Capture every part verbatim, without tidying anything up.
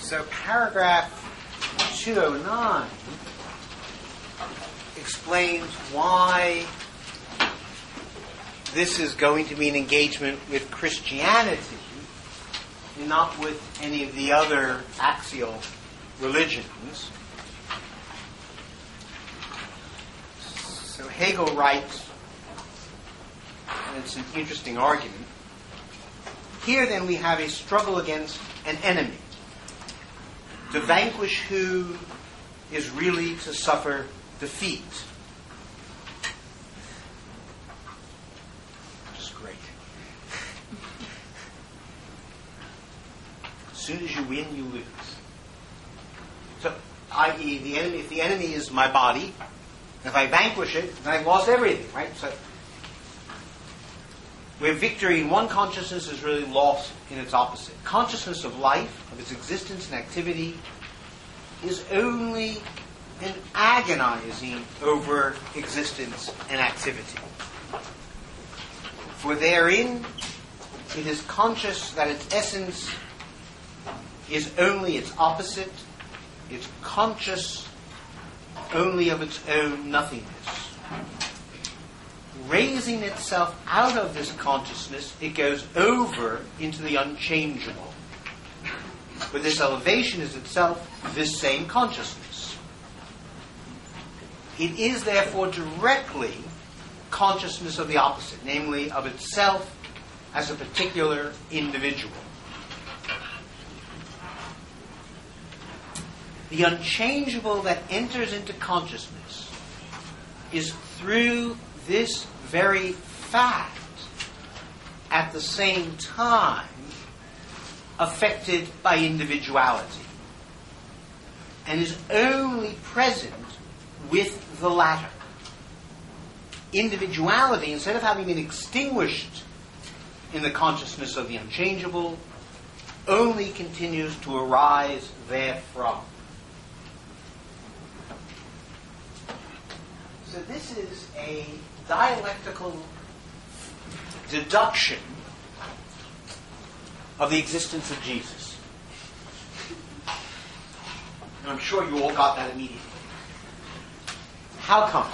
So paragraph two oh nine explains why this is going to be an engagement with Christianity and not with any of the other axial religions. So Hegel writes, and it's an interesting argument, here then we have a struggle against an enemy. To vanquish who is really to suffer defeat. Which is great. As soon as you win, you lose. So, that is, the enemy, if the enemy is my body, if I vanquish it, then I've lost everything, right? So, where victory in one consciousness is really lost in its opposite. Consciousness of life, of its existence and activity, is only an agonizing over existence and activity. For therein, it is conscious that its essence is only its opposite. It's conscious only of its own nothingness. Raising itself out of this consciousness, it goes over into the unchangeable. But this elevation is itself this same consciousness. It is therefore directly consciousness of the opposite, namely of itself as a particular individual. The unchangeable that enters into consciousness is through this very fact at the same time affected by individuality and is only present with the latter. Individuality, instead of having been extinguished in the consciousness of the unchangeable, only continues to arise therefrom. So this is a dialectical deduction of the existence of Jesus. And I'm sure you all got that immediately. How come?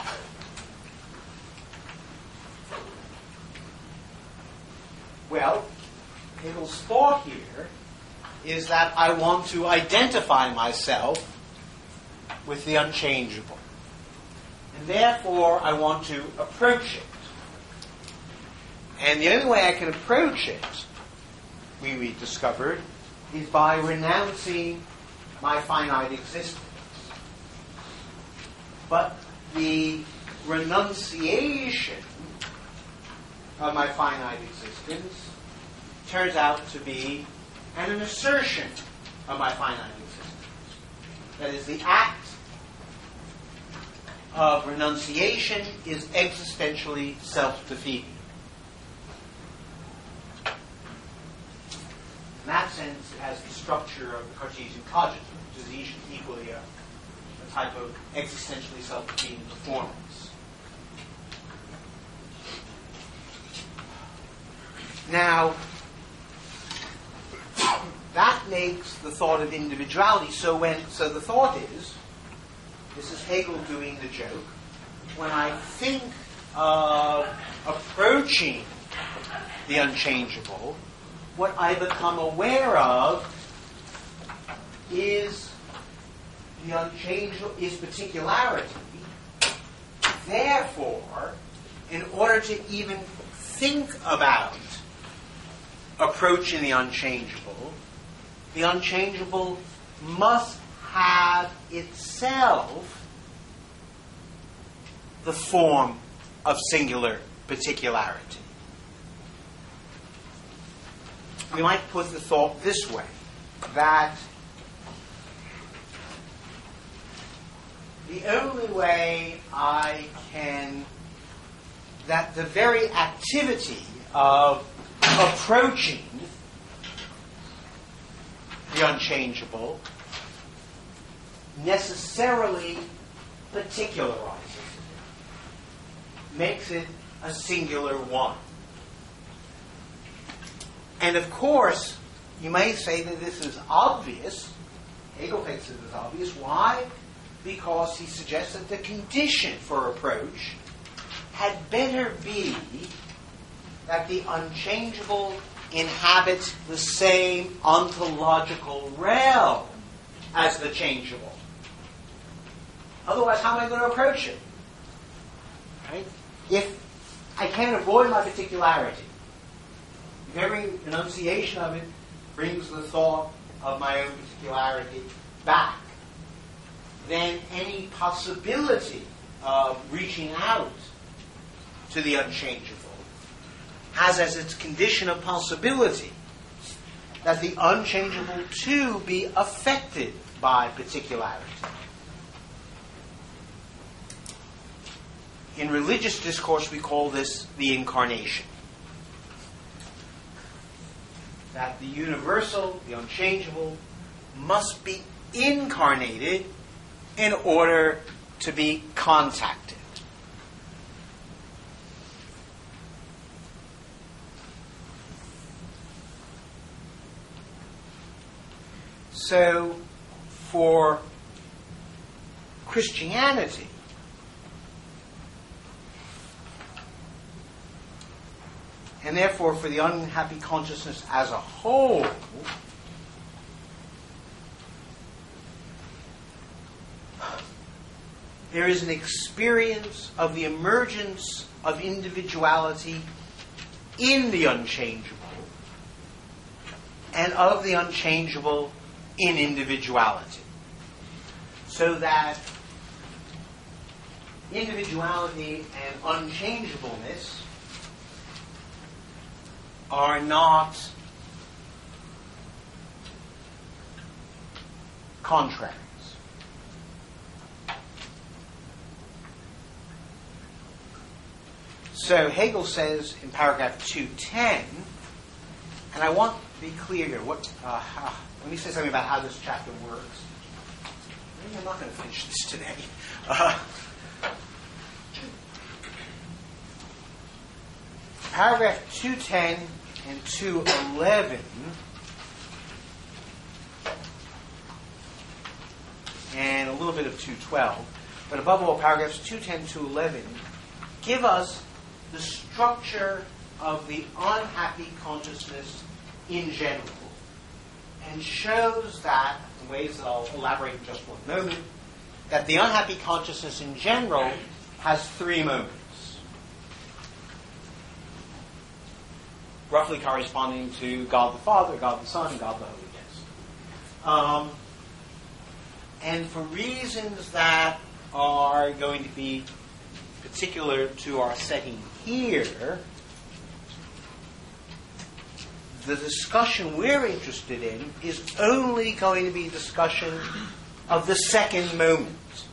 Well, Hegel's thought here is that I want to identify myself with the unchangeable. And therefore, I want to approach it. And the only way I can approach it, we, we discovered, is by renouncing my finite existence. But the renunciation of my finite existence turns out to be an assertion of my finite existence. That is, the act of renunciation is existentially self-defeating. In that sense, it has the structure of the Cartesian cogito, which is equally a, a type of existentially self-defeating performance. Now, that makes the thought of individuality. So when, so the thought is, this is Hegel doing the joke, when I think of approaching the unchangeable, what I become aware of is the unchangeable, is particularity. Therefore, in order to even think about approaching the unchangeable, the unchangeable must have itself the form of singular particularity. We might put the thought this way, that the only way I can, that the very activity of approaching the unchangeable necessarily particularizes it, makes it a singular one. And of course, you may say that this is obvious Hegel takes it as obvious. Why? Because he suggests that the condition for approach had better be that the unchangeable inhabits the same ontological realm as the changeable. Otherwise, how am I going to approach it? Right? If I can't avoid my particularity, if every enunciation of it brings the thought of my own particularity back, then any possibility of reaching out to the unchangeable has as its condition of possibility that the unchangeable too be affected by particularity. In religious discourse, we call this the incarnation. That the universal, the unchangeable, must be incarnated in order to be contacted. So, for Christianity, and therefore for the unhappy consciousness as a whole, there is an experience of the emergence of individuality in the unchangeable and of the unchangeable in individuality. So that individuality and unchangeableness are not contraries. So Hegel says in paragraph two ten, and I want to be clear here, what, uh, uh, let me say something about how this chapter works. Maybe I'm not going to finish this today. Uh, paragraph two ten and two eleven and a little bit of two twelve, but above all, paragraphs two ten to eleven give us the structure of the unhappy consciousness in general, and shows that, in ways that I'll elaborate in just one moment, that the unhappy consciousness in general has three moments, roughly corresponding to God the Father, God the Son, and God the Holy Ghost. Um, and for reasons that are going to be particular to our setting here, the discussion we're interested in is only going to be discussion of the second moment.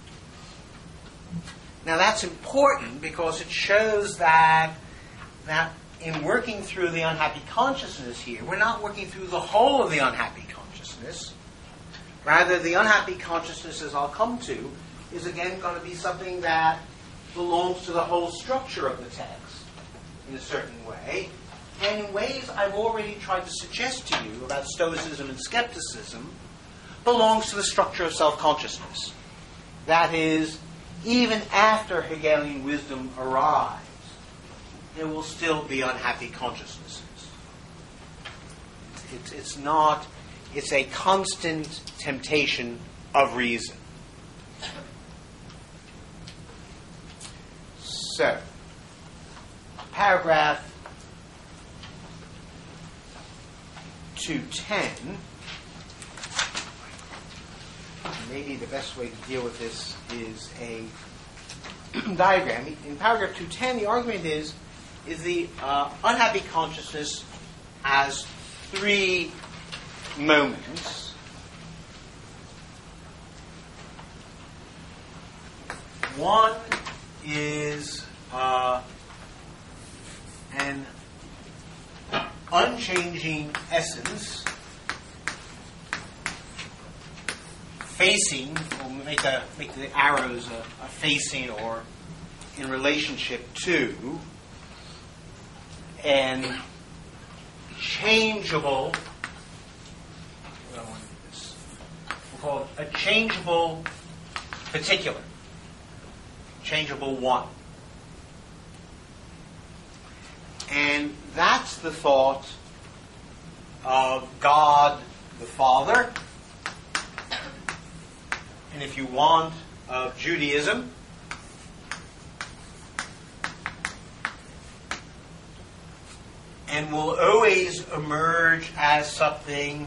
Now that's important because it shows that, that in working through the unhappy consciousness here, we're not working through the whole of the unhappy consciousness. Rather, the unhappy consciousness, as I'll come to, is again going to be something that belongs to the whole structure of the text in a certain way, and in ways I've already tried to suggest to you about Stoicism and skepticism, belongs to the structure of self-consciousness. That is, even after Hegelian wisdom arrives, there will still be unhappy consciousnesses. It's, it's not, it's a constant temptation of reason. So, paragraph two ten, maybe the best way to deal with this is a diagram. In paragraph two ten, the argument is, is the uh, unhappy consciousness has three moments. One is uh, an unchanging essence facing, we'll make, a, make the arrows a, a facing or in relationship to an changeable, we'll called a changeable particular, changeable one. And that's the thought of God the Father, and if you want, of Judaism. And will always emerge as something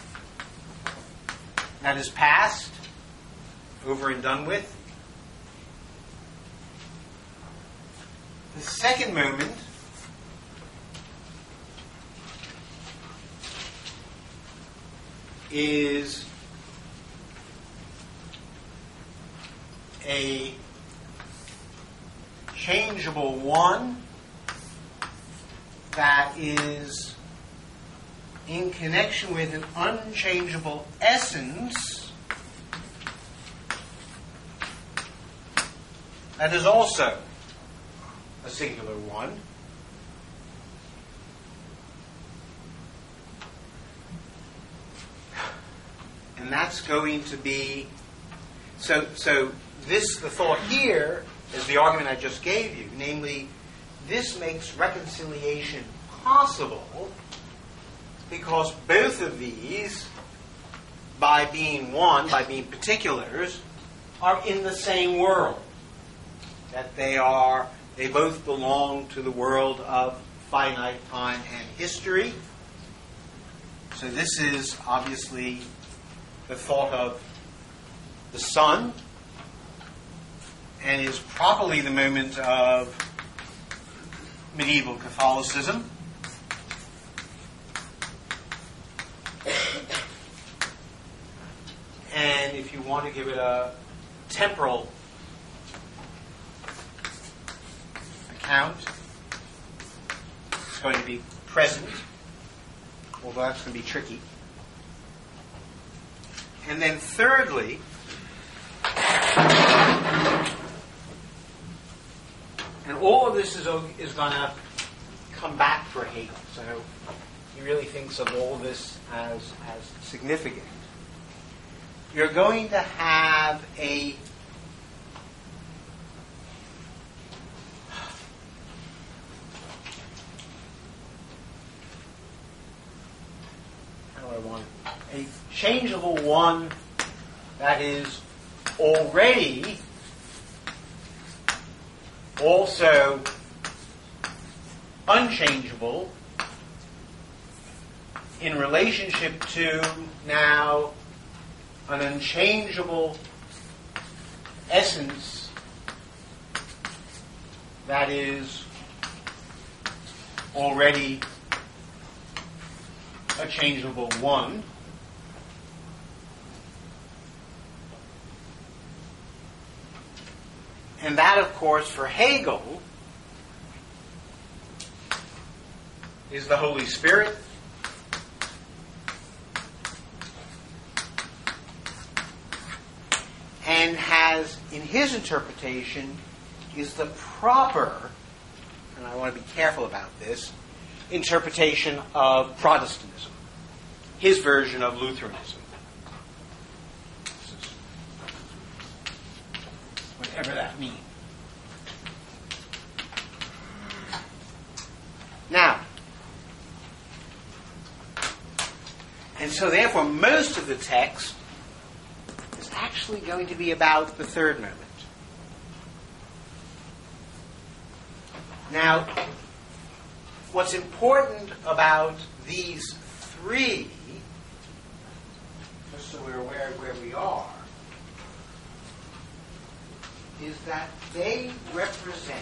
that is past, over and done with. The second moment is a changeable one that is in connection with an unchangeable essence that is also a singular one. And that's going to be, so, so this, the thought here, is the argument I just gave you, namely, this makes reconciliation possible because both of these, by being one, by being particulars, are in the same world. That they are, they both belong to the world of finite time and history. So this is obviously the thought of the Son, and is probably the moment of medieval Catholicism. And if you want to give it a temporal account, it's going to be present, although that's going to be tricky. And then thirdly, and all of this is, is going to come back for Hegel. So he really thinks of all of this as, as significant. You're going to have a how do I want it? A changeable one that is already also unchangeable in relationship to now an unchangeable essence that is already a changeable one. And that, of course, for Hegel is the Holy Spirit. And has, in his interpretation, is the proper, and I want to be careful about this, interpretation of Protestantism, his version of Lutheranism. Whatever that means. Now, and so therefore most of the text is actually going to be about the third moment. Now, what's important about these three, just so we're aware of where we are, is that they represent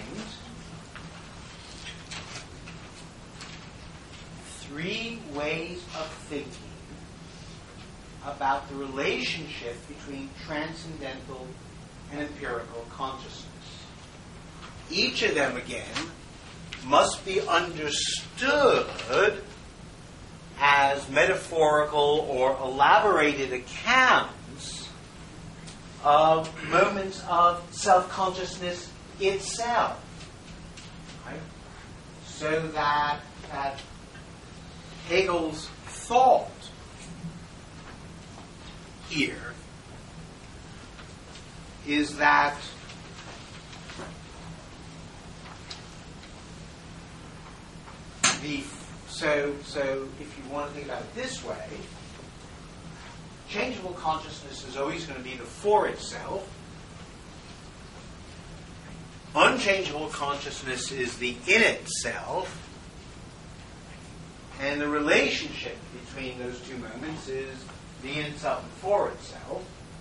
three ways of thinking about the relationship between transcendental and empirical consciousness. Each of them, again, must be understood as metaphorical or elaborated accounts of moments of self-consciousness itself. Right? So that, that Hegel's thought here is that the so so if you want to think about it this way, changeable consciousness is always going to be the for itself. Unchangeable consciousness is the in itself. And the relationship between those two moments is the in itself and for itself.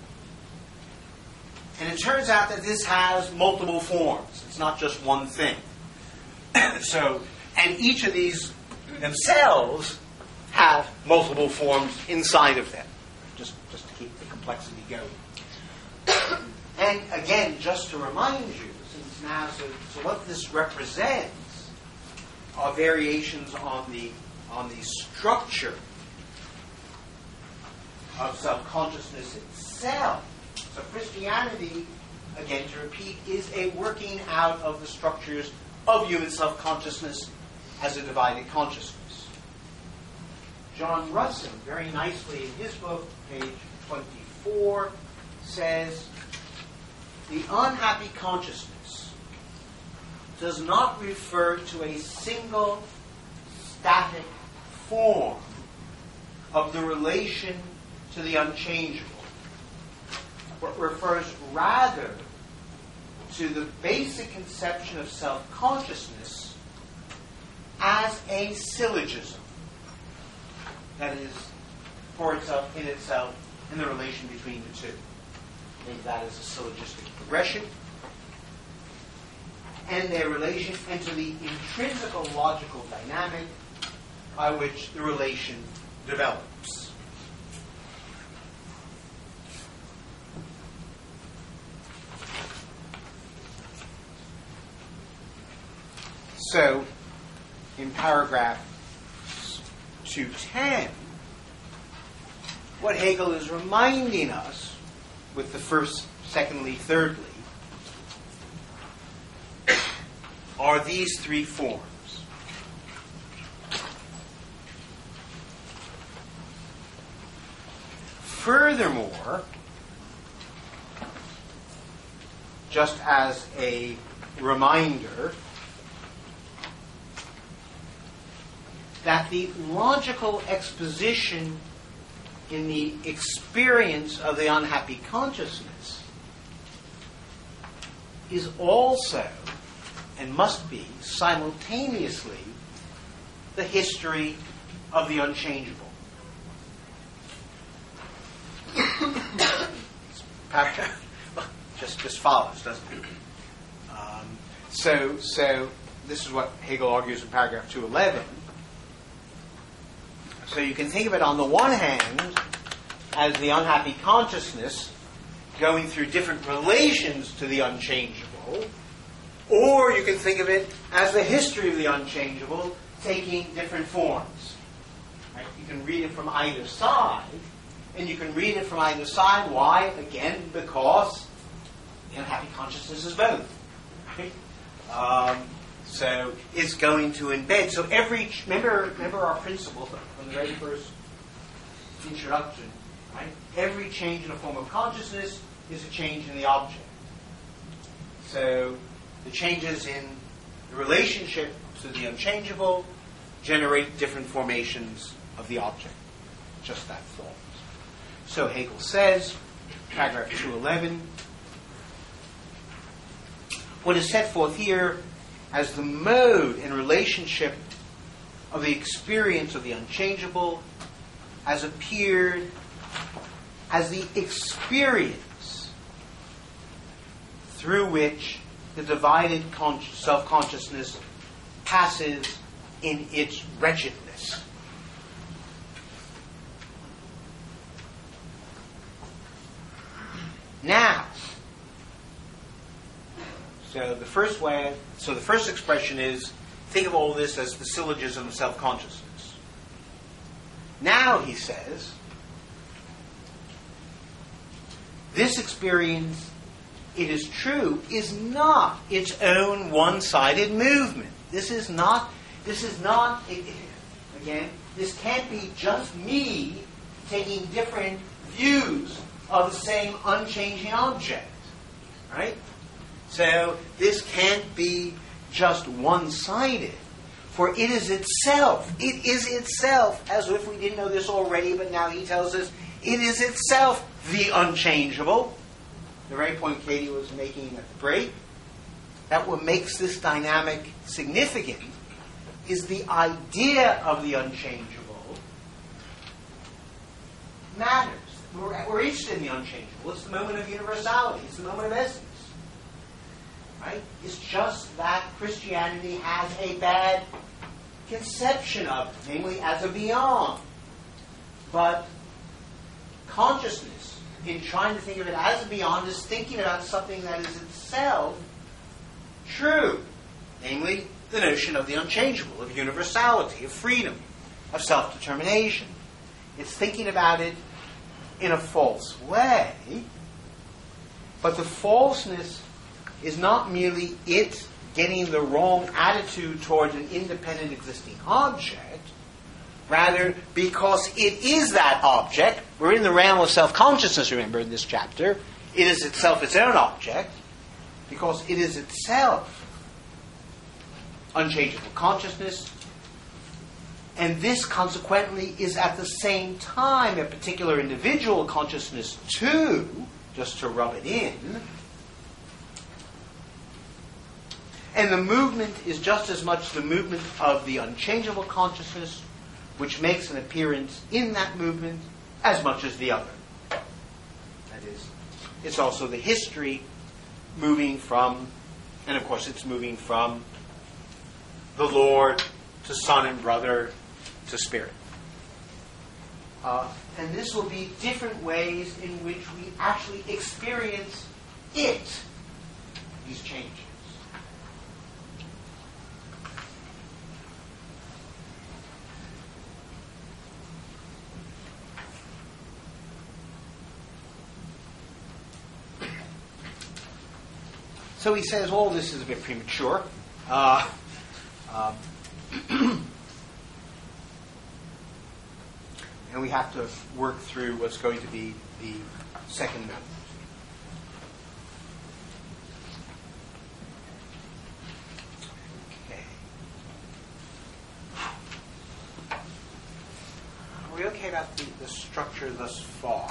And it turns out that this has multiple forms. It's not just one thing. So, and each of these themselves have multiple forms inside of them, just, just to keep the complexity going. And again, just to remind you, since now, so, so what this represents are variations on the on the structure of self-consciousness itself. So Christianity, again to repeat, is a working out of the structures of human self-consciousness as a divided consciousness. John Russin, very nicely in his book, page twenty-four, says, the unhappy consciousness does not refer to a single static form of the relation to the unchangeable, but refers rather to the basic conception of self-consciousness as a syllogism, that is, for itself, in itself, and the relation between the two. Think that is a syllogistic progression, and their relation, and to the intrinsical logical dynamic by which the relation develops. So, in paragraph two ten, what Hegel is reminding us with the first, secondly, thirdly, are these three forms. Furthermore, just as a reminder, that the logical exposition in the experience of the unhappy consciousness is also, and must be, simultaneously, the history of the unchangeable. just just follows, doesn't it? Um, so, so this is what Hegel argues in paragraph two eleven. So you can think of it on the one hand as the unhappy consciousness going through different relations to the unchangeable, or you can think of it as the history of the unchangeable taking different forms. Right? You can read it from either side, and you can read it from either side. Why? Again, because the unhappy consciousness is both. Right? Um, so it's going to embed. So every remember remember our principle from the very first introduction. Right? Every change in a form of consciousness is a change in the object. So the changes in the relationship to the unchangeable generate different formations of the object. Just that forms. So Hegel says, paragraph two eleven, what is set forth here as the mode and relationship of the experience of the unchangeable has appeared as the experience through which the divided con- self-consciousness passes in its wretchedness. Now, so the first way, so the first expression is, think of all this as the syllogism of self-consciousness. Now, he says, this experience, it is true, is not its own one-sided movement. This is not, this is not, it, it, again, this can't be just me taking different views of the same unchanging object. Right? So this can't be just one-sided, for it is itself. It is itself, as if we didn't know this already, but now he tells us, it is itself the unchangeable. The very point Katie was making at the break, that what makes this dynamic significant is the idea of the unchangeable matters. We're, we're interested in the unchangeable. It's the moment of universality. It's the moment of essence. Right? It's just that Christianity has a bad conception of it, namely as a beyond. But consciousness, in trying to think of it as a beyond, is thinking about something that is itself true, namely the notion of the unchangeable, of universality, of freedom, of self-determination. It's thinking about it in a false way, but the falseness is not merely it getting the wrong attitude towards an independent existing object, rather because it is that object. We're in the realm of self-consciousness, remember, in this chapter. It is itself its own object, because it is itself unchangeable consciousness, and this consequently is at the same time a particular individual consciousness too, just to rub it in. And the movement is just as much the movement of the unchangeable consciousness, which makes an appearance in that movement as much as the other. That is, it's also the history moving from, and of course it's moving from the Lord to Son and brother to Spirit. Uh, and this will be different ways in which we actually experience it, these changes. So he says all this is a bit premature. Uh, um, and we have to work through what's going to be the second movement. Okay. Are we okay about the, the structure thus far?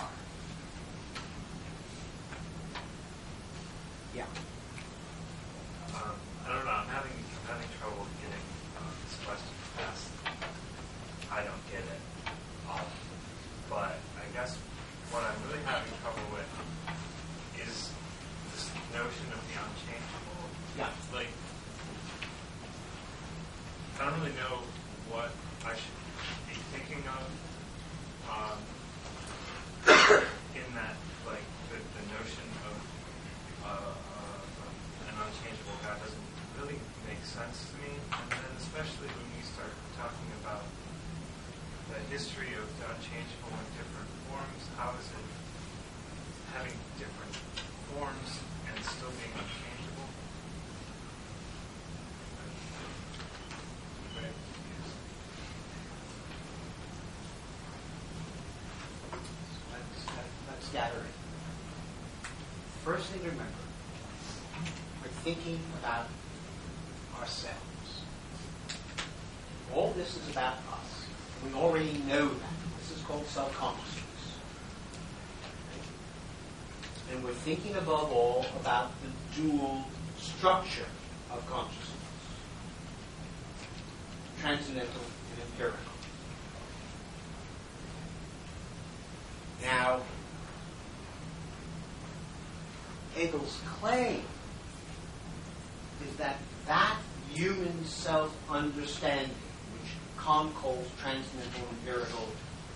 Yeah. Um, I don't know. I'm having I'm having trouble getting uh, this question past. I don't get it. Um, but I guess what I'm really having trouble with is this notion of the unchangeable. Yeah. Like, I don't really know what I should be thinking of um, in that, like, the, the notion of uh, uh, an unchangeable God doesn't really make sense to me. And then especially when we start talking about the history of the unchangeable in different forms, how is it having different forms and still being unchangeable? Right. Let's, let's gather it. First thing to remember, we're thinking about ourselves. All this is about us. We already know that. This is called self-consciousness. And we're thinking above all about the dual structure of consciousness. Transcendental and empirical. Now, Hegel's claim is that that human self-understanding, which Kant calls transcendental empirical,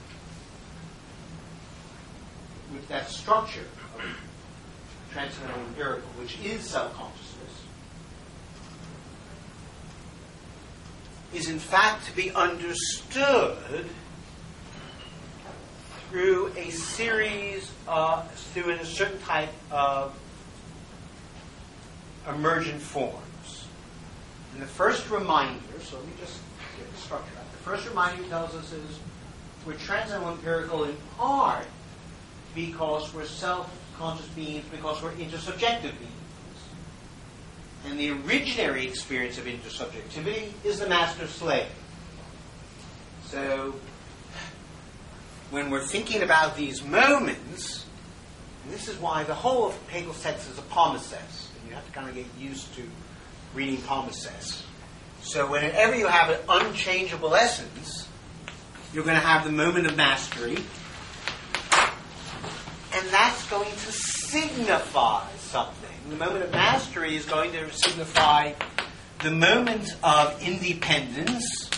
with that structure of transcendental empirical, which is self-consciousness, is in fact to be understood through a series, uh, through a certain type of emergent forms. And the first reminder, so let me just get the structure out. The first reminder tells us is we're transcendental empirical in part because we're self-conscious beings, because we're intersubjective beings. And the originary experience of intersubjectivity is the master-slave. So, when we're thinking about these moments, and this is why the whole of Hegel's text is a palimpsest. You have to kind of get used to reading palimpsest. So whenever you have an unchangeable essence, you're going to have the moment of mastery, and that's going to signify something. The moment of mastery is going to signify the moment of independence,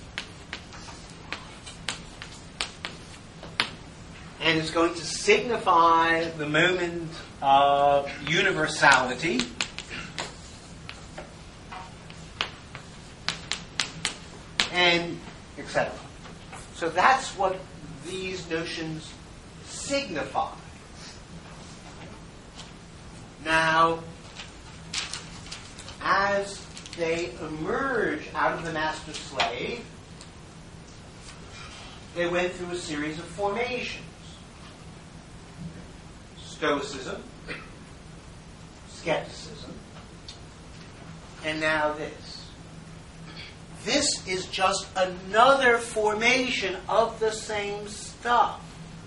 and it's going to signify the moment of universality, and et cetera. So that's what these notions signify. Now, as they emerge out of the master-slave, they went through a series of formations. Stoicism, skepticism, and now this. This is just another formation of the same stuff.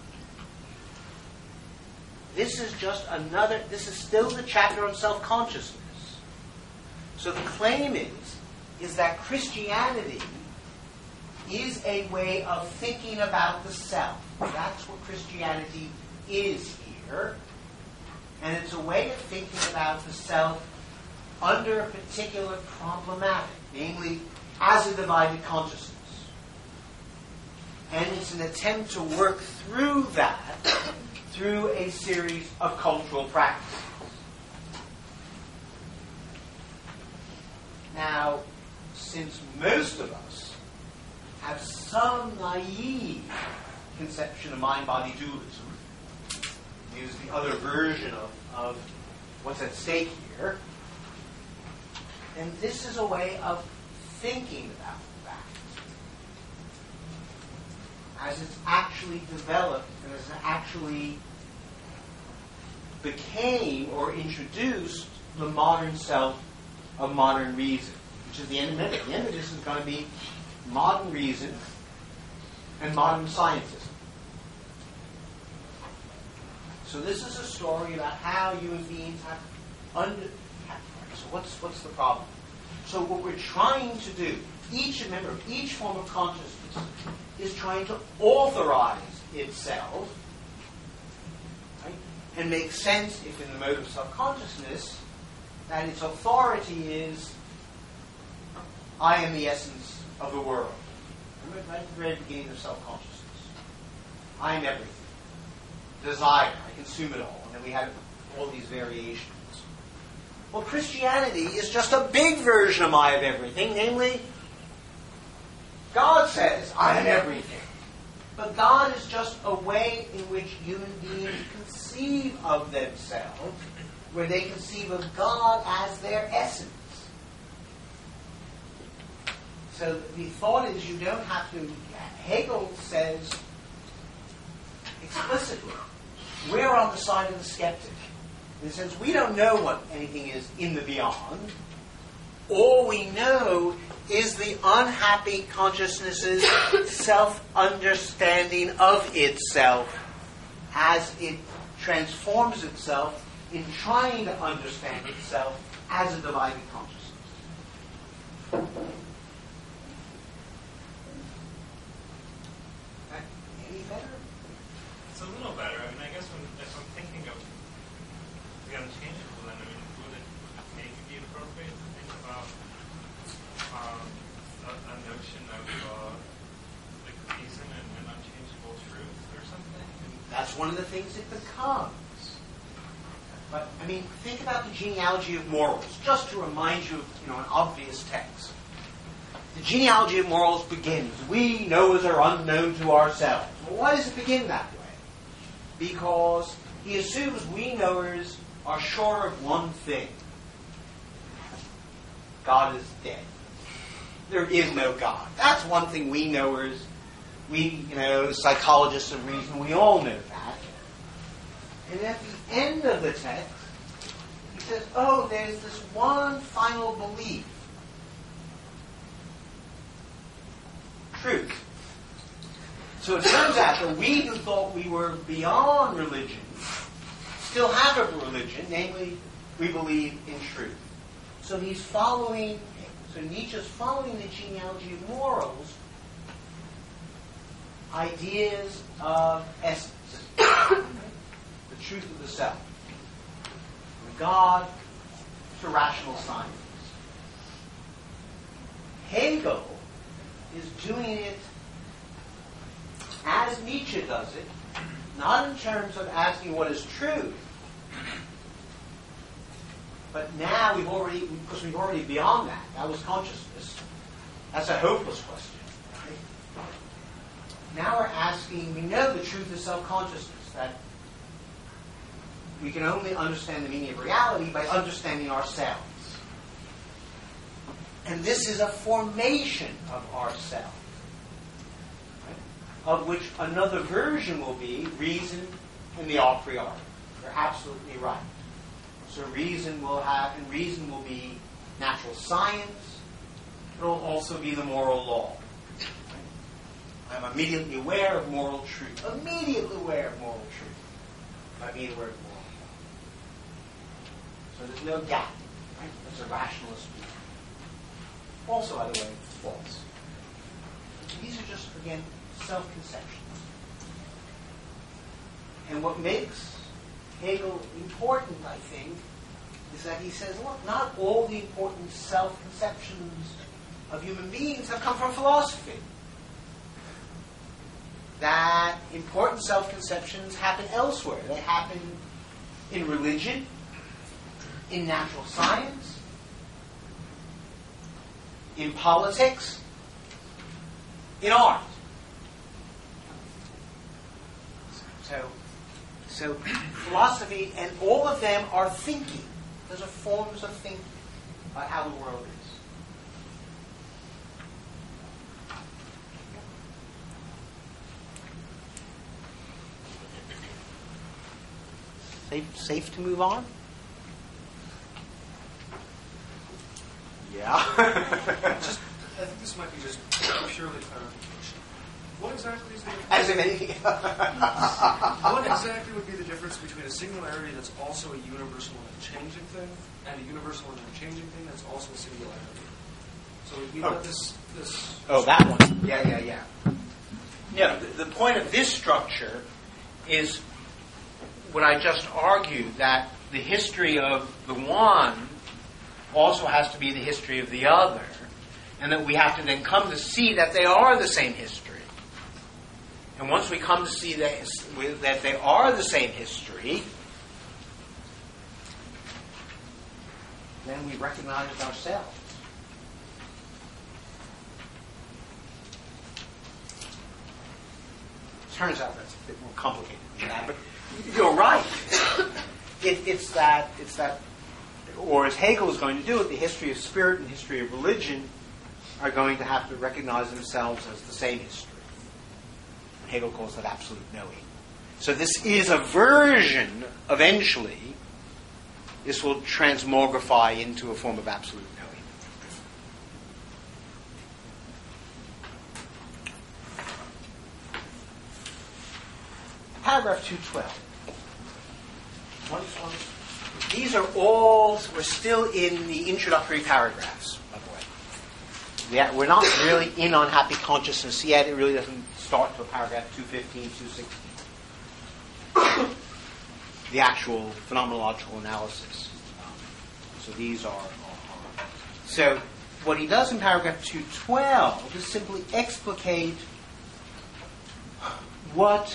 This is just another, this is still the chapter on self-consciousness. So the claim is, is that Christianity is a way of thinking about the self. That's what Christianity is here. And it's a way of thinking about the self under a particular problematic, namely as a divided consciousness. And it's an attempt to work through that through a series of cultural practices. Now, since most of us have some naive conception of mind-body dualism, use the other version of, of what's at stake here, then this is a way of thinking about that as it's actually developed and as it actually became or introduced the modern self of modern reason, which is the end of it. The end of this is going to be modern reason and modern scientism. So this is a story about how human beings have under. So what's what's the problem? So what we're trying to do, each member of each form of consciousness is trying to authorize itself, right, and make sense, if in the mode of self-consciousness, that its authority is, I am the essence of the world. Remember, right at the very beginning of self-consciousness. I am everything. Desire, I consume it all. And then we have all these variations. Well, Christianity is just a big version of I am everything, namely, God says, I am everything. But God is just a way in which human beings conceive of themselves, where they conceive of God as their essence. So the thought is you don't have to, Hegel says explicitly, we're on the side of the skeptic. In the sense, we don't know what anything is in the beyond. All we know is the unhappy consciousness's self-understanding of itself as it transforms itself in trying to understand itself as a divided consciousness. Any better? It's a little better. I mean, I guess when, if I'm thinking of the unchangeable, then I mean, would it maybe be appropriate to think about um, a, a notion of uh, like reason and an unchangeable truth or something? That's one of the things it becomes. But, I mean, think about the genealogy of morals, just to remind you of, you know, an obvious text. The genealogy of morals begins, we knowers are unknown to ourselves. Well, why does it begin that way? Because he assumes we knowers are sure of one thing. God is dead. There is no God. That's one thing we knowers, we, you know, psychologists of reason, we all know that. And at the end of the text, he says, oh, there's this one final belief. Truth. So it turns out that we who thought we were beyond religion still have a religion, namely, we believe in truth. So he's following, so Nietzsche's following the genealogy of morals, ideas of essence, the truth of the self, from God to rational science. Hegel is doing it as Nietzsche does it, not in terms of asking what is true, but now we've already, because we've already beyond that. That was consciousness. That's a hopeless question. Right? Now we're asking, we know the truth is self-consciousness, that we can only understand the meaning of reality by understanding ourselves. And this is a formation of ourself, right? Of which another version will be reason and the a priori. You're absolutely right. So reason will have, and reason will be natural science. It will also be the moral law. Right? I'm immediately aware of moral truth. Immediately aware of moral truth. By being aware of moral law. So there's no gap. Right? That's a rationalist view. Also, by the way, false. These are just, again, self-conceptions. And what makes Hegel important, I think, is that he says, look, not all the important self-conceptions of human beings have come from philosophy. That important self-conceptions happen elsewhere. They happen in religion, in natural science, in politics, in art. So, so philosophy, and all of them are thinking. Those are forms of thinking about how the world is. Safe, safe to move on? Yeah. just, I think this might be just purely clarification. What exactly is the difference? As in anything. What exactly would be the difference between a singularity that's also a universal and unchanging thing, and a universal and unchanging thing that's also a singularity? So we oh. got this, this. Oh, that one. Yeah, yeah, yeah. Yeah. The, the point of this structure is what I just argued, that the history of the one also has to be the history of the other, and that we have to then come to see that they are the same history. And once we come to see that, that they are the same history, then we recognize ourselves. Turns out that's a bit more complicated than that, but you're right. It, it's that, it's that, or as Hegel is going to do it, the history of spirit and history of religion are going to have to recognize themselves as the same history. Hegel calls that absolute knowing. So this is a version, eventually, this will transmogrify into a form of absolute knowing. Paragraph two twelve. One, one, these are all, we're still in the introductory paragraphs, by the way. Yeah, we're not really in unhappy consciousness yet. It really doesn't start till paragraph two fifteen, two sixteen. The actual phenomenological analysis. Um, so these are, are, are. So what he does in paragraph two twelve is simply explicate what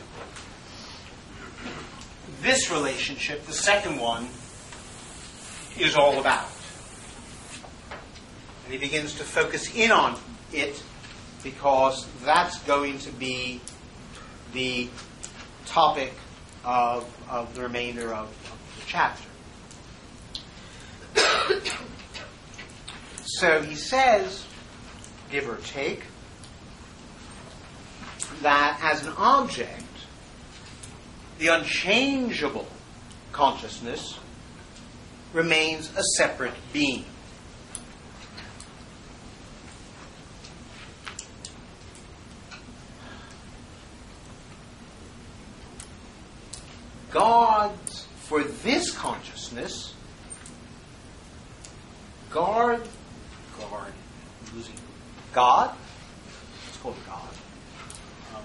this relationship, the second one, is all about. And he begins to focus in on it because that's going to be the topic of, of the remainder of, of the chapter. So he says, give or take, that as an object, the unchangeable consciousness remains a separate being. Guards for this consciousness, guard, guard, I'm losing, God, it's called God. Um,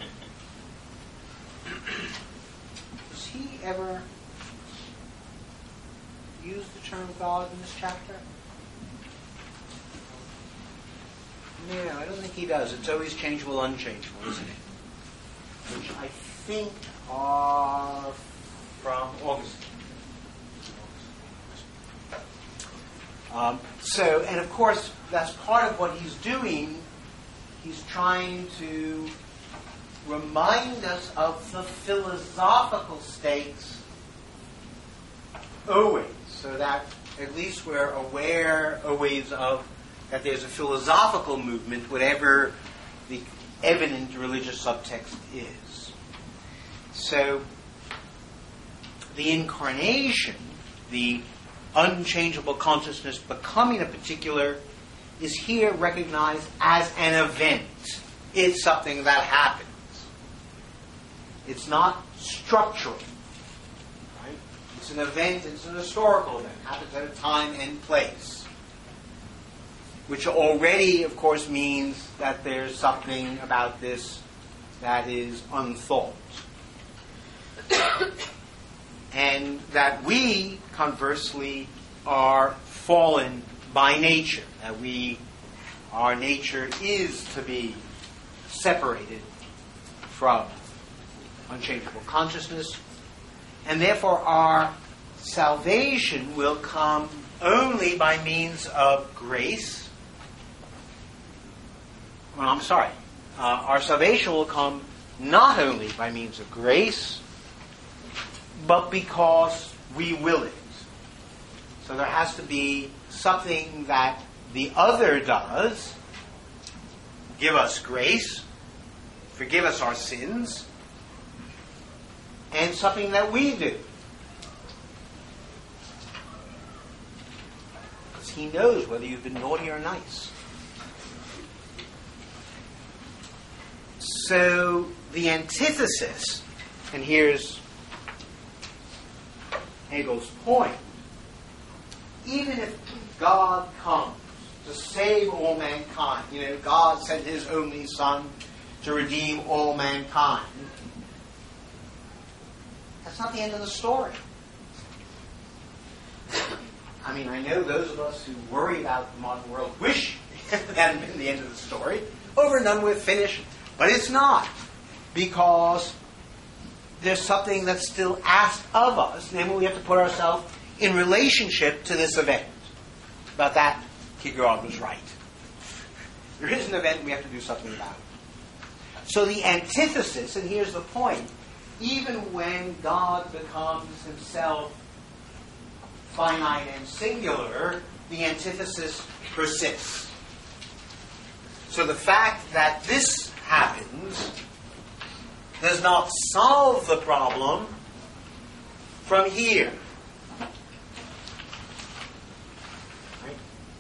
does he ever use the term God in this chapter? No, I don't think he does. It's always changeable, unchangeable, isn't it? Which I think are from Augustine. Um, so, and of course, that's part of what he's doing. He's trying to remind us of the philosophical stakes always, so that at least we're aware always of that there's a philosophical movement, whatever the evident religious subtext is. So, the incarnation, the unchangeable consciousness becoming a particular, is here recognized as an event. It's something that happens. It's not structural. Right? It's an event, it's an historical event. It happens at a time and place. Which already, of course, means that there's something about this that is unthought. And that we, conversely, are fallen by nature. That we, our nature is to be separated from unchangeable consciousness. And therefore our salvation will come only by means of grace. Well, I'm sorry. Uh, our salvation will come not only by means of grace, but because we will it. So there has to be something that the other does, give us grace, forgive us our sins, and something that we do. Because he knows whether you've been naughty or nice. So the antithesis, and here's Hegel's point, even if God comes to save all mankind, you know, God sent his only Son to redeem all mankind, that's not the end of the story. I mean, I know those of us who worry about the modern world wish that hadn't been the end of the story. Over and done with, finished. But it's not. Because there's something that's still asked of us, namely we have to put ourselves in relationship to this event. About that, Kierkegaard was right. There is an event, and we have to do something about it. So the antithesis, and here's the point, even when God becomes himself finite and singular, the antithesis persists. So the fact that this happens does not solve the problem from here. Right?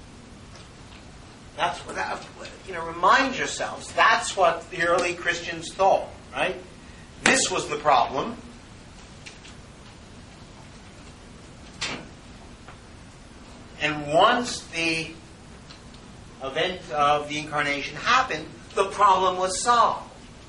That's what that, you know, remind yourselves, that's what the early Christians thought, right? This was the problem. And once the event of the incarnation happened, the problem was solved.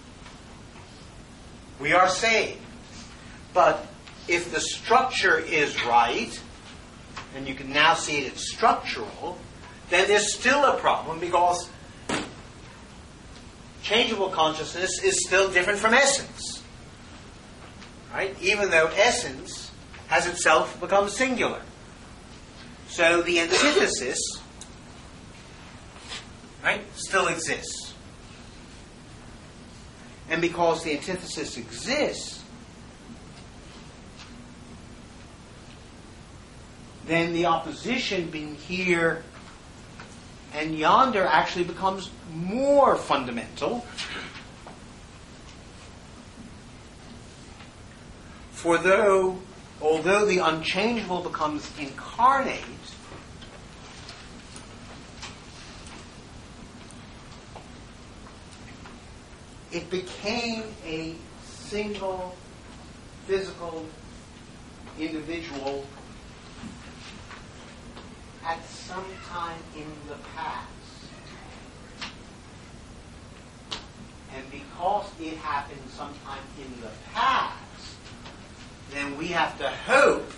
We are saved. But if the structure is right, and you can now see it, it's structural, then there's still a problem because changeable consciousness is still different from essence. Right? Even though essence has itself become singular. So the antithesis, right, still exists. And because the antithesis exists, then the opposition being here and yonder actually becomes more fundamental. For though, although the unchangeable becomes incarnate, it became a single physical individual at some time in the past. And because it happened sometime in the past, then we have to hope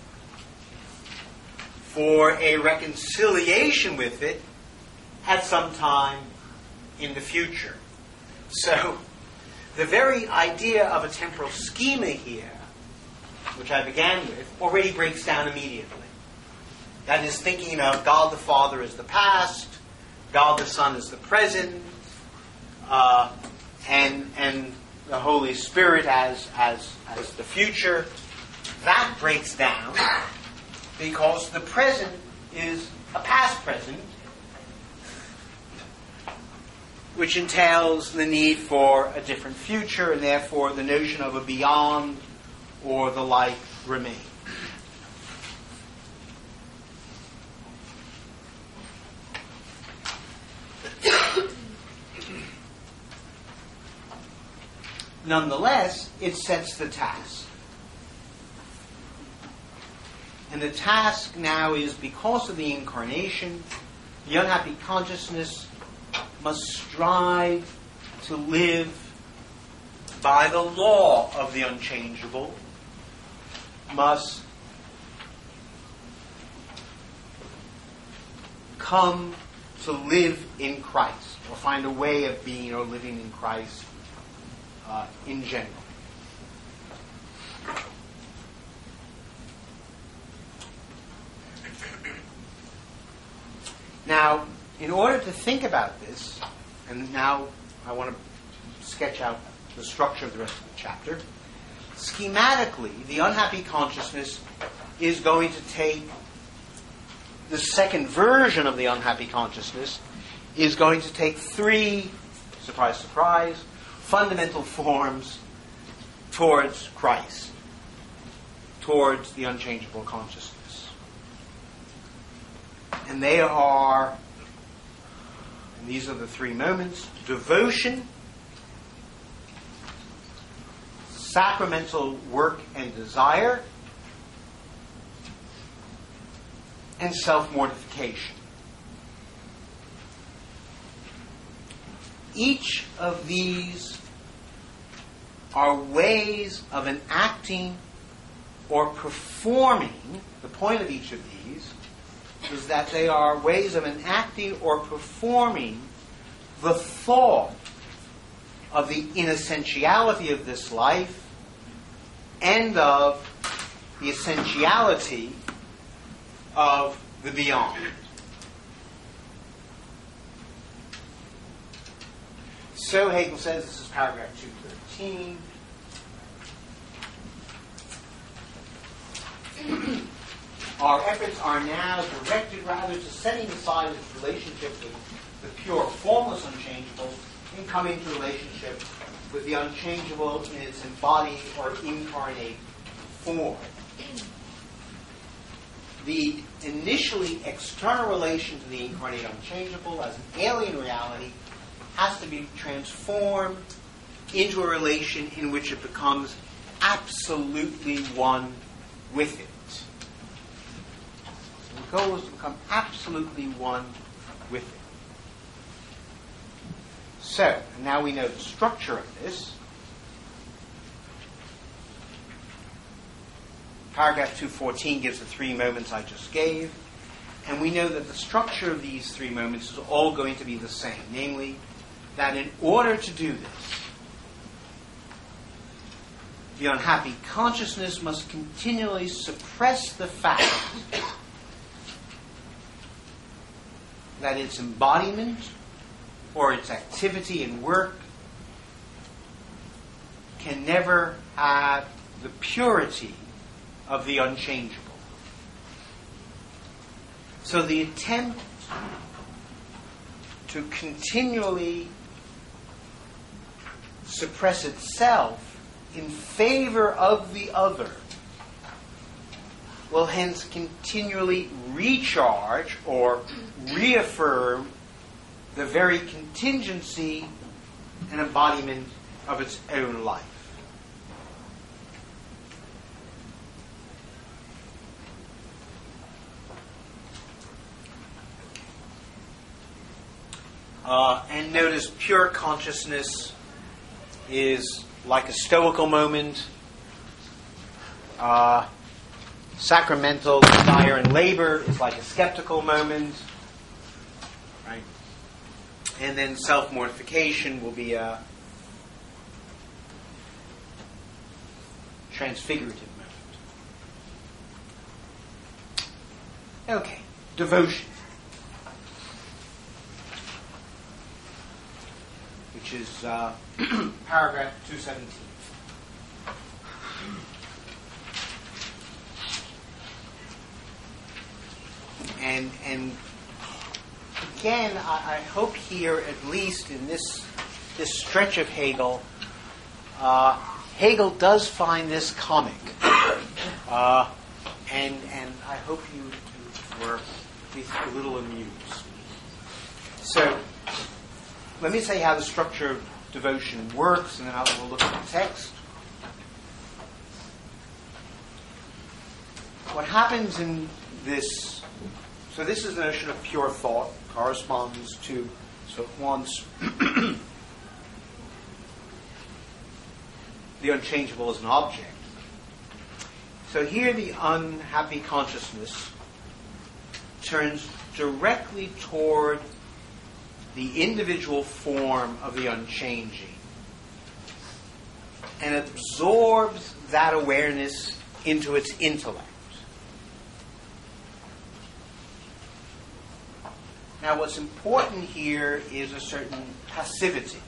for a reconciliation with it at some time in the future. So, the very idea of a temporal schema here, which I began with, already breaks down immediately. That is, thinking of God the Father as the past, God the Son as the present, uh, and and the Holy Spirit as as as the future. That breaks down because the present is a past present, which entails the need for a different future, and therefore the notion of a beyond or the like remains. Nonetheless, it sets the task. And the task now is, because of the incarnation, the unhappy consciousness must strive to live by the law of the unchangeable, must come to live in Christ, or find a way of being or living in Christ uh, in general. Now, in order to think about this, and now I want to sketch out the structure of the rest of the chapter, schematically, the unhappy consciousness is going to take the second version of the unhappy consciousness, is going to take three, surprise, surprise, fundamental forms towards Christ, towards the unchangeable consciousness. And they are, and these are the three moments: devotion, sacramental work and desire, and self-mortification. Each of these are ways of enacting or performing. The point of each of these is that they are ways of enacting or performing the thought of the inessentiality of this life and of the essentiality of the beyond. So Hegel says, this is paragraph two thirteen, our efforts are now directed rather to setting aside its relationship with the pure, formless unchangeable and coming to relationship with the unchangeable in its embodied or incarnate form. The initially external relation to the incarnate unchangeable as an alien reality has to be transformed into a relation in which it becomes absolutely one with it. So the goal is to become absolutely one with it. So, now we know the structure of this. Paragraph two fourteen gives the three moments I just gave. And we know that the structure of these three moments is all going to be the same. Namely, that in order to do this, the unhappy consciousness must continually suppress the fact that its embodiment or its activity and work can never have the purity of the unchangeable. So the attempt to continually suppress itself in favor of the other will hence continually recharge or reaffirm the very contingency and embodiment of its own life. Uh, and notice pure consciousness is like a stoical moment. Uh, sacramental desire and labor is like a skeptical moment. Right? And then self-mortification will be a transfigurative moment. Okay, devotion. Which is uh, paragraph two seventeen. And and again, I, I hope here, at least in this this stretch of Hegel, uh, Hegel does find this comic, uh, and and I hope you, you were at least a little amused. So, let me say how the structure of devotion works, and then I'll we'll look at the text. What happens in this, so this is the notion of pure thought, corresponds to, so at once, the unchangeable as an object. So here the unhappy consciousness turns directly toward the individual form of the unchanging and absorbs that awareness into its intellect. Now, what's important here is a certain passivity.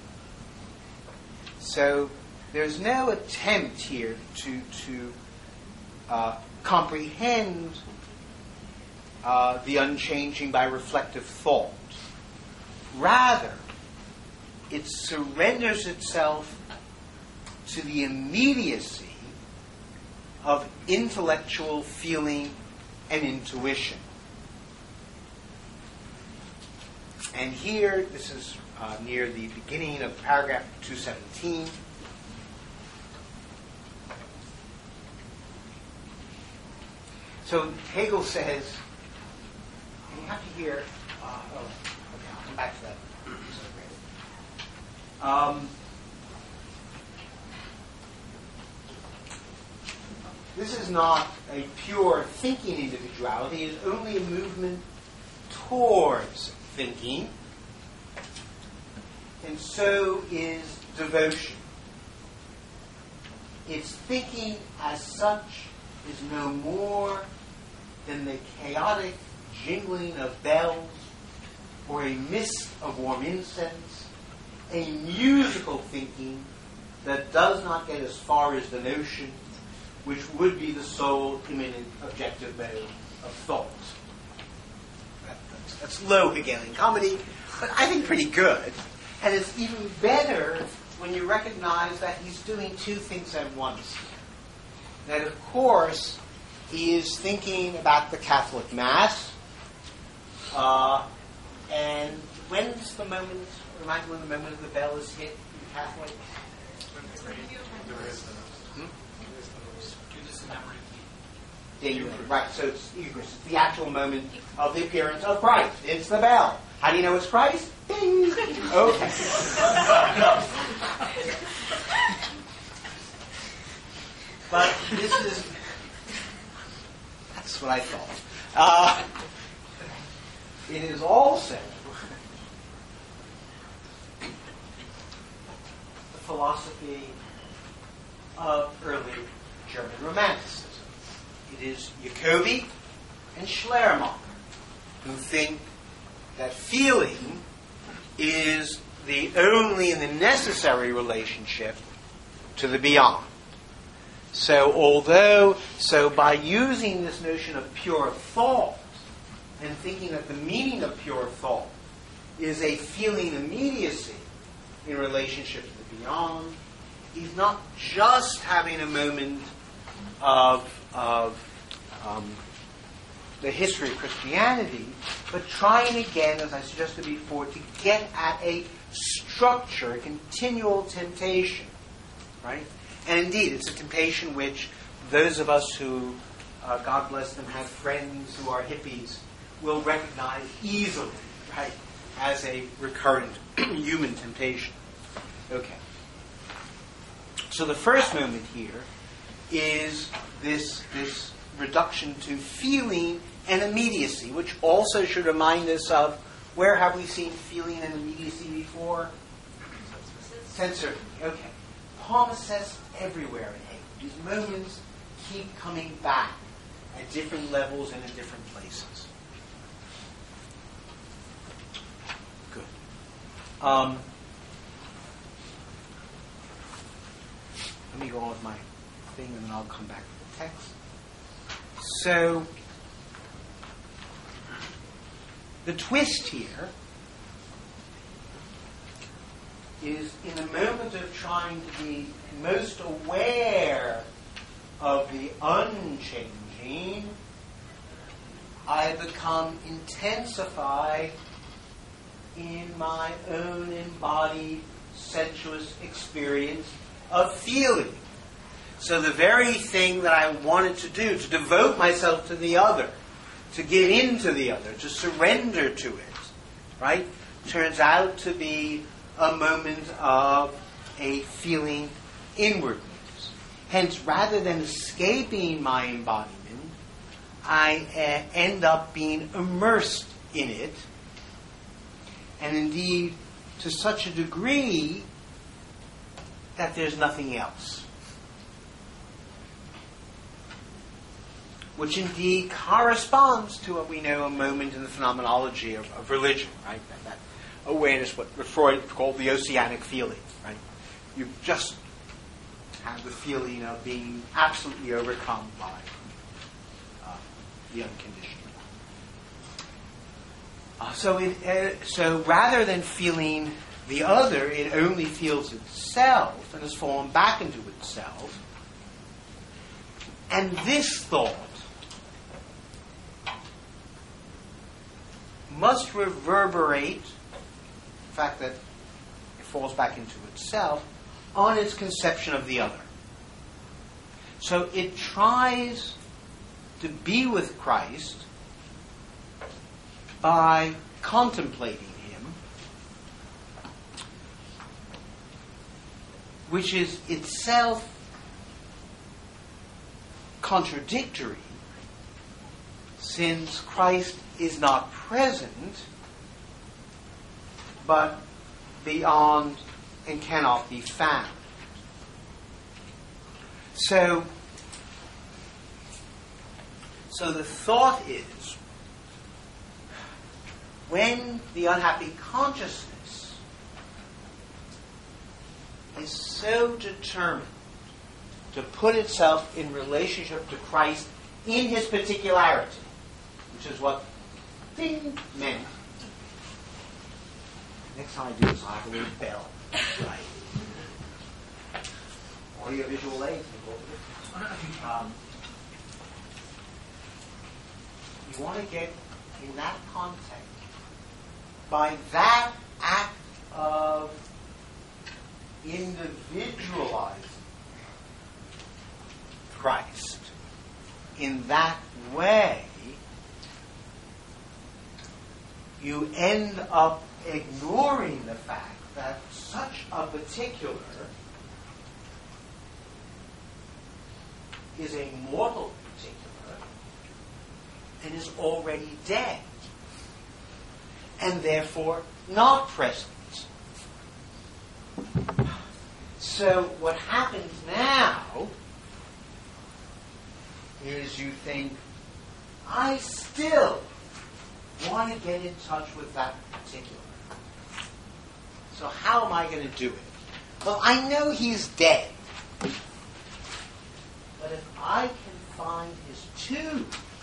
So there's no attempt here to, to uh, comprehend uh, the unchanging by reflective thought. Rather, it surrenders itself to the immediacy of intellectual feeling and intuition. And here, this is uh, near the beginning of paragraph two seventeen. So Hegel says, and you have to hear, uh, oh, okay, I'll come back to that. Um, this is not a pure thinking individuality, it is only a movement towards thinking, and so is devotion. Its thinking as such is no more than the chaotic jingling of bells or a mist of warm incense, a musical thinking that does not get as far as the notion, which would be the sole immanent objective mode of thought. That's, that's low Hegelian comedy, but I think pretty good. And it's even better when you recognize that he's doing two things at once. That, of course, he is thinking about the Catholic Mass, uh, and when's the moment, remind me when the moment of the bell is hit in Catholic? Hmm? Yeah, right, so it's Eucharist. It's the actual moment of the appearance of Christ. It's the bell. How do you know it's Christ? Ding! Okay. But this is, that's what I thought. Uh, it is also the philosophy of early German Romanticism. It is Jacobi and Schleiermacher who think that feeling is the only and the necessary relationship to the beyond. So although, so by using this notion of pure thought and thinking that the meaning of pure thought is a feeling immediacy in relationship to the beyond, he's not just having a moment of, of um, the history of Christianity, but trying again, as I suggested before, to get at a structure, a continual temptation, right? And indeed, it's a temptation which those of us who, uh, God bless them, have friends who are hippies, will recognize easily, right, as a recurrent human temptation. Okay. So the first moment here is this, this reduction to feeling and immediacy, which also should remind us of, where have we seen feeling and immediacy before? Sense certainty. Okay. Thomas says everywhere in Hegel. These moments keep coming back at different levels and in different places. Good. Um, let me go on with my thing and then I'll come back to the text. So, the twist here is in a moment of trying to be most aware of the unchanging, I become intensified in my own embodied sensuous experience of feeling. So the very thing that I wanted to do, to devote myself to the other, to give in to the other, to surrender to it, right, turns out to be a moment of a feeling inwardness. Hence, rather than escaping my embodiment, I uh, end up being immersed in it, and indeed to such a degree that there's nothing else. Which indeed corresponds to what we know a moment in the phenomenology of, of religion, right? That, that awareness, what Freud called the oceanic feeling, right? You just have the feeling of being absolutely overcome by uh, the unconditioned. Uh, so, it, uh, so rather than feeling the other, it only feels itself and has fallen back into itself. And this thought must reverberate, the fact that it falls back into itself, on its conception of the other. So it tries to be with Christ by contemplating Him, which is itself contradictory, since Christ is not present, but beyond and cannot be found. So, so the thought is, when the unhappy consciousness is so determined to put itself in relationship to Christ in His particularity, which is what ding meant. Next time I do this, I'll have a little bell. Right. Audio visual aids. Um, you want to get in that context by that act of individualizing Christ in that way, you end up ignoring the fact that such a particular is a mortal particular and is already dead, and therefore not present. So what happens now is you think, I still want to get in touch with that particular. So how am I going to do it? Well, I know he's dead. But if I can find his tomb,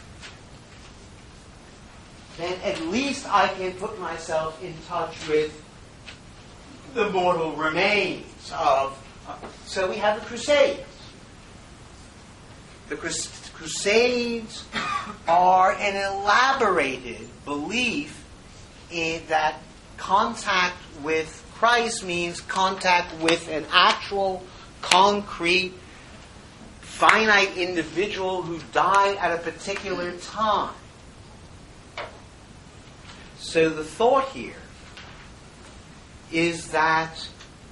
then at least I can put myself in touch with the mortal remains of So we have the Crusades. The Crus- Crusades are an elaborated belief in that contact with Christ means contact with an actual, concrete, finite individual who died at a particular time. So the thought here is that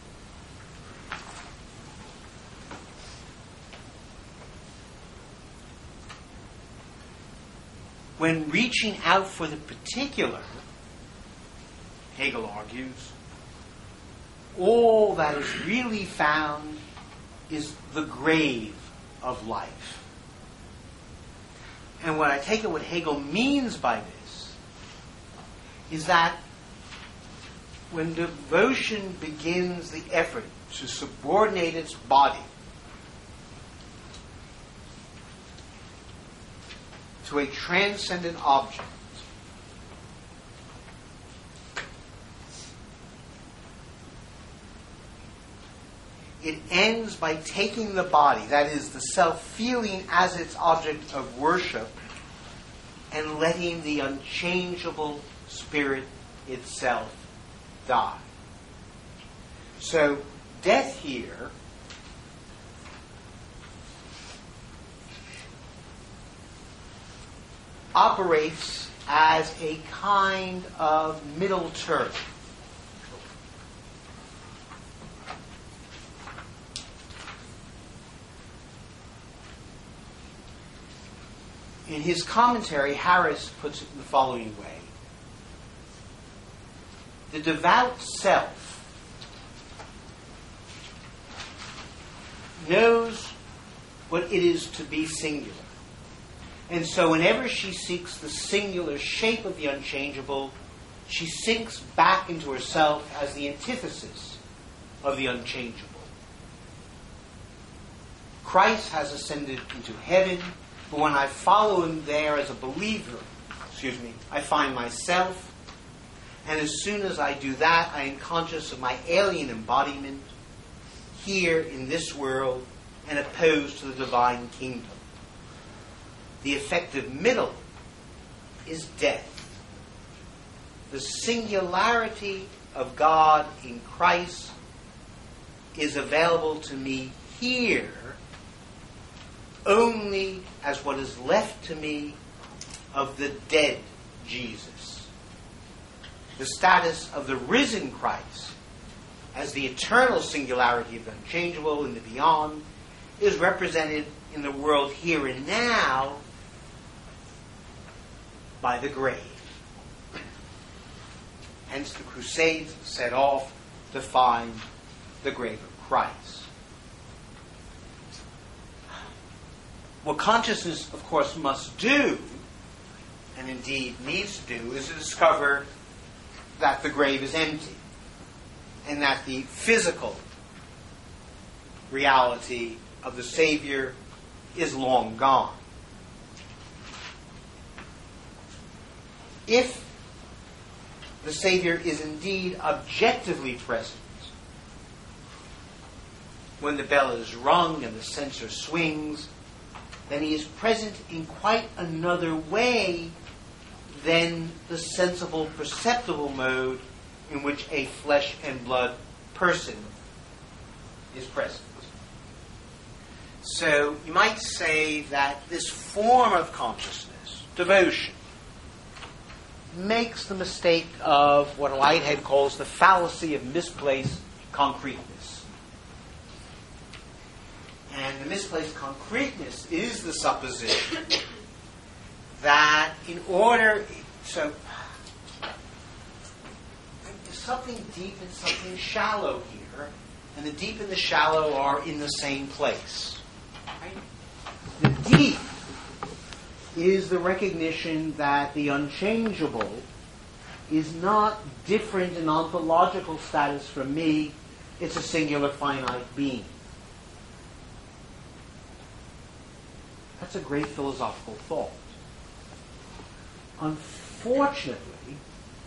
when reaching out for the particular, Hegel argues, all that is really found is the grave of life. And what I take it what Hegel means by this is that when devotion begins the effort to subordinate its body to a transcendent object, it ends by taking the body, that is, the self-feeling as its object of worship, and letting the unchangeable spirit itself die. So, death here operates as a kind of middle term. In his commentary, Harris puts it in the following way. The devout self knows what it is to be singular. And so whenever she seeks the singular shape of the unchangeable, she sinks back into herself as the antithesis of the unchangeable. Christ has ascended into heaven, but when I follow him there as a believer, excuse me, I find myself, and as soon as I do that, I am conscious of my alien embodiment here in this world and opposed to the divine kingdom. The effective middle is death. The singularity of God in Christ is available to me here only as what is left to me of the dead Jesus. The status of the risen Christ as the eternal singularity of the unchangeable in the beyond is represented in the world here and now by the grave. Hence the Crusades set off to find the grave of Christ. What consciousness, of course, must do, and indeed needs to do, is to discover that the grave is empty and that the physical reality of the Savior is long gone. If the Savior is indeed objectively present when the bell is rung and the censer swings, then he is present in quite another way than the sensible, perceptible mode in which a flesh and blood person is present. So you might say that this form of consciousness, devotion, makes the mistake of what Whitehead calls the fallacy of misplaced concreteness. And the misplaced concreteness is the supposition that in order, so there's something deep and something shallow here, and the deep and the shallow are in the same place. Right? The deep is the recognition that the unchangeable is not different in ontological status from me. It's a singular finite being. That's a great philosophical thought. Unfortunately,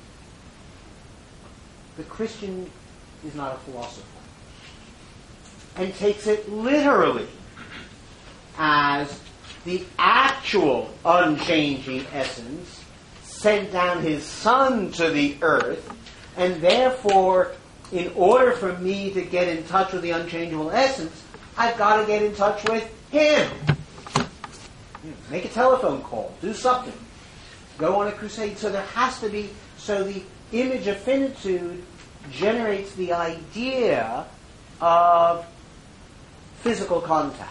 the Christian is not a philosopher. and takes it literally as the actual unchanging essence sent down his Son to the earth, and therefore, in order for me to get in touch with the unchangeable essence, I've got to get in touch with him. Make a telephone call. Do something. Go on a crusade. So there has to be, so the image of finitude generates the idea of physical contact.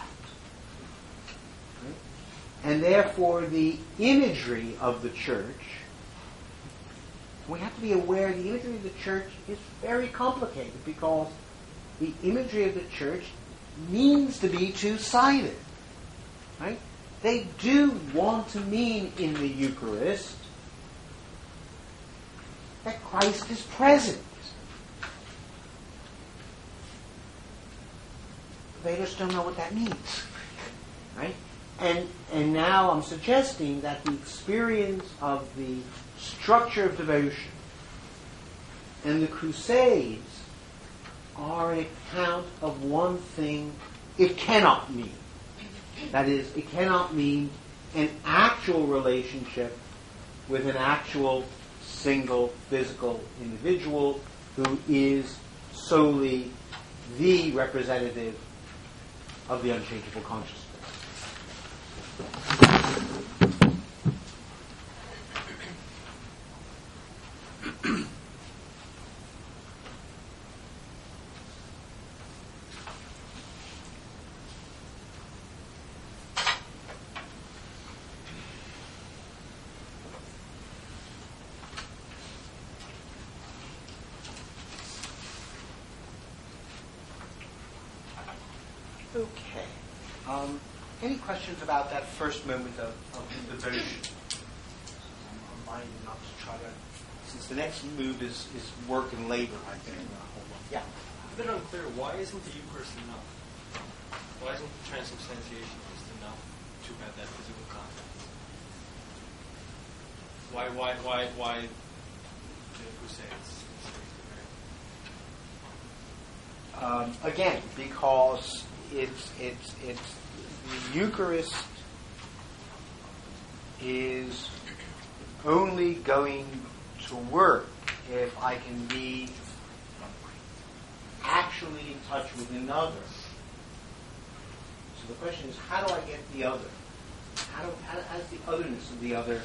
And therefore the imagery of the church, we have to be aware the imagery of the church is very complicated, because the imagery of the church means to be two-sided. Right? They do want to mean in the Eucharist that Christ is present. They just don't know what that means. Right? And and now I'm suggesting that the experience of the structure of devotion and the Crusades are an account of one thing it cannot mean. That is, it cannot mean an actual relationship with an actual single physical individual who is solely the representative of the unchangeable consciousness. Okay. Um, any questions about that first moment of, of devotion? I'm reminded not to try to, since the next move is, is work and labor, I think. Yeah. A bit unclear. Why isn't the Eucharist enough? Why isn't transubstantiation just enough to have that physical contact? Why, why, why, why the Crusades? Um, again, because it's it's it's the Eucharist is only going to work if I can be actually in touch with another. So the question is, how do I get the other? How do how, how does the otherness of the other?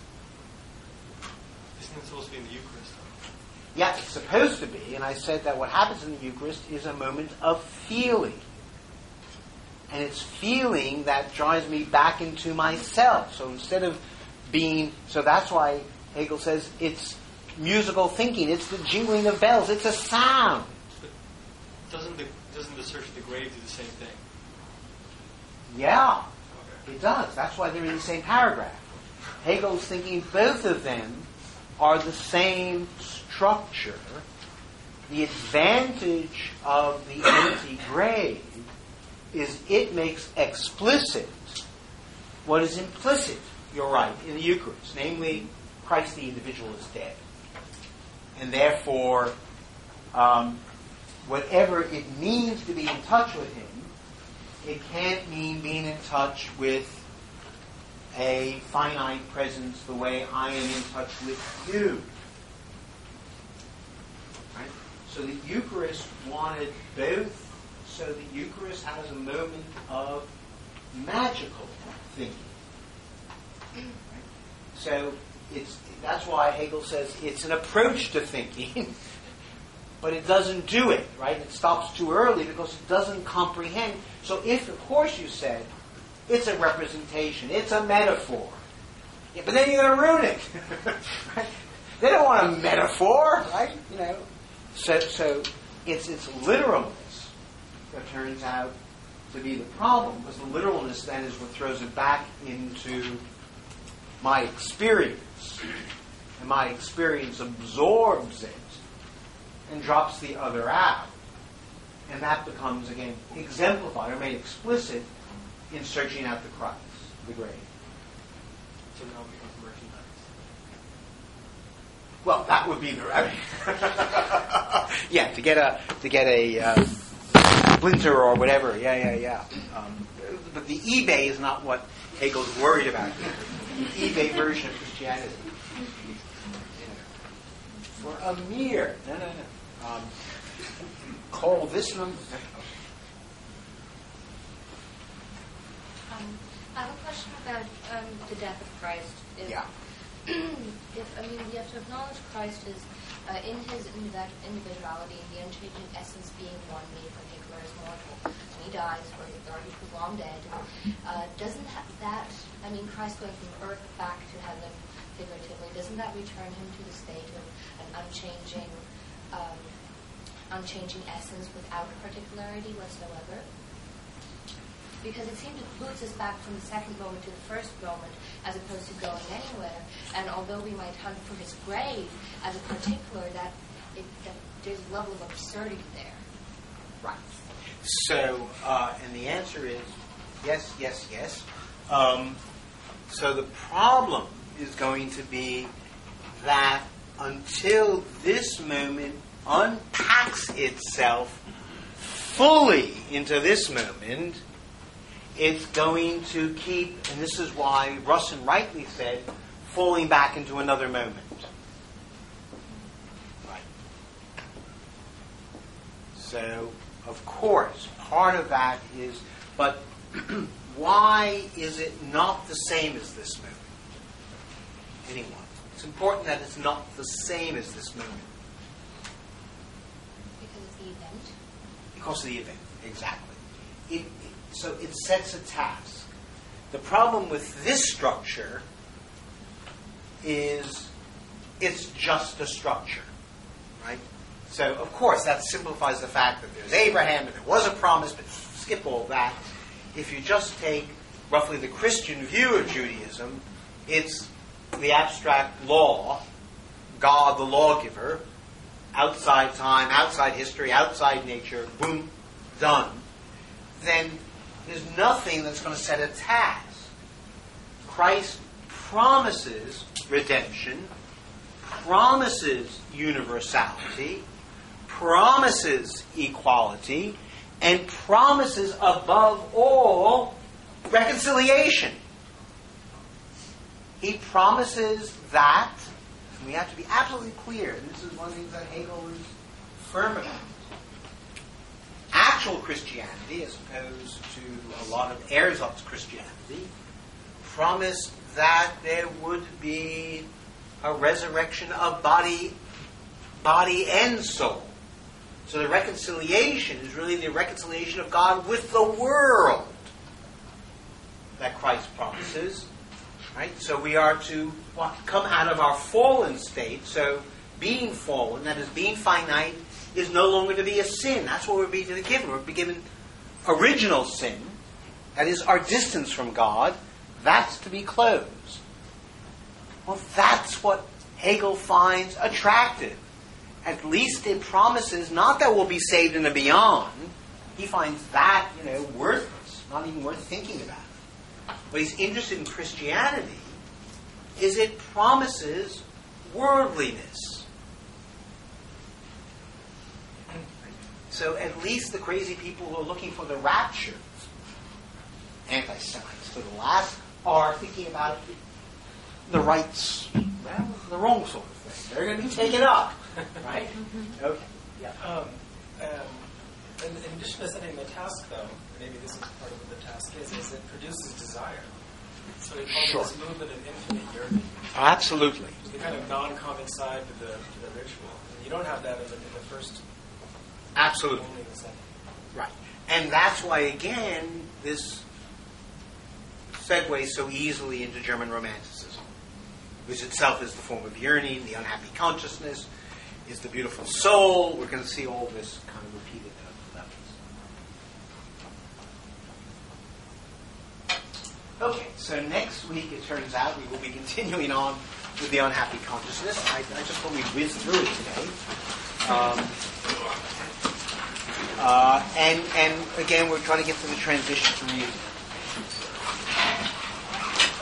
Isn't it supposed to be in the Eucharist? Yeah, it's supposed to be, and I said that what happens in the Eucharist is a moment of feeling. And it's feeling that drives me back into myself. So instead of being, so that's why Hegel says it's musical thinking, it's the jingling of bells, it's a sound. But doesn't the, doesn't the search of the grave do the same thing? Yeah, Okay. it does. That's why they're in the same paragraph. Hegel's thinking both of them are the same structure. The advantage of the empty grave is it makes explicit what is implicit, you're right, in the Eucharist. Namely, Christ the individual is dead. And therefore, um, whatever it means to be in touch with him, it can't mean being in touch with a finite presence the way I am in touch with you. Right? So the Eucharist wanted both. So the Eucharist has a moment of magical thinking. Right? So it's that's why Hegel says it's an approach to thinking, but it doesn't do it, right? It stops too early because it doesn't comprehend. So if, of course, you said it's a representation, it's a metaphor, yeah, but then you're going to ruin it. Right? They don't want a metaphor, right? You know. So, so it's its literalness that turns out to be the problem, because the literalness then is what throws it back into my experience. And my experience absorbs it and drops the other out. And that becomes, again, exemplified or made explicit in searching out the Christ, the grave. So now it becomes merchandise. Well, that would be the... I mean, yeah, to get a... To get a uh, splinter or whatever. Yeah, yeah, yeah. Um, but the eBay is not what Hegel's worried about here. The eBay version of Christianity. For a mere, no, no, no. Um, call this number. Um, I have a question about um, the death of Christ. If, Yeah. if I mean, we have to acknowledge Christ is uh, in his indiv- individuality, and the unchanging essence being one, made particular as mortal. When he dies, for his authority was long dead. Uh, doesn't ha- that, I mean, Christ going from earth back to heaven, figuratively, doesn't that return him to the state of an unchanging, um, unchanging essence without particularity whatsoever? Because it seems it boots us back from the second moment to the first moment, as opposed to going anywhere. And although we might hunt for his grave as a particular, that, it, that there's a level of absurdity there. Right. So, uh, and the answer is yes, yes, yes. Um, so the problem is going to be that until this moment unpacks itself fully into this moment, it's going to keep, and this is why Russin rightly said, falling back into another moment. Right. So, of course, part of that is, but why is it not the same as this moment? Anyone? It's important that it's not the same as this moment. Because of the event? Because of the event, exactly. It, it, so it sets a task. The problem with this structure is it's just a structure, right? So, of course, that simplifies the fact that there's Abraham and there was a promise, but skip all that. If you just take roughly the Christian view of Judaism, it's the abstract law, God the lawgiver, outside time, outside history, outside nature, boom, done. Then there's nothing that's going to set a task. Christ promises redemption, promises universality, promises equality, and promises above all reconciliation. He promises that, and we have to be absolutely clear, and this is one of the things that Hegel is firm about. Actual Christianity, as opposed to a lot of Erzurum's Christianity, promised that there would be a resurrection of body, body and soul. So the reconciliation is really the reconciliation of God with the world that Christ promises. Right? So we are to what, come out of our fallen state. So being fallen, that is being finite, is no longer to be a sin. That's what we're being given. We're being given original sin. That is our distance from God. That's to be closed. Well, that's what Hegel finds attractive. At least it promises not that we'll be saved in the beyond. He finds that, you know, worthless, not even worth thinking about. What he's interested in Christianity is it promises worldliness. So at least the crazy people who are looking for the rapture, anti-Semites to the last, are thinking about the rights, well, the wrong sort of thing. They're going to be taken up, right? Okay. Yeah. Um, um, in, in addition to setting the task, though, maybe this is part of what the task is, is it produces desire. So we call Sure. this movement an infinite yearning. Absolutely. The kind of non-common side to the, to the ritual. And you don't have that in the, in the first. Absolutely. Only in the second. Right. And that's why, again, this segues so easily into German Romanticism, which itself is the form of yearning, the unhappy consciousness, is the beautiful soul. We're going to see all this kind of repeated levels. Okay, so next week, it turns out, we will be continuing on with the unhappy consciousness. I, I just thought we'd whiz through it today. Um, uh, and, and again, we're trying to get to the transition to reason.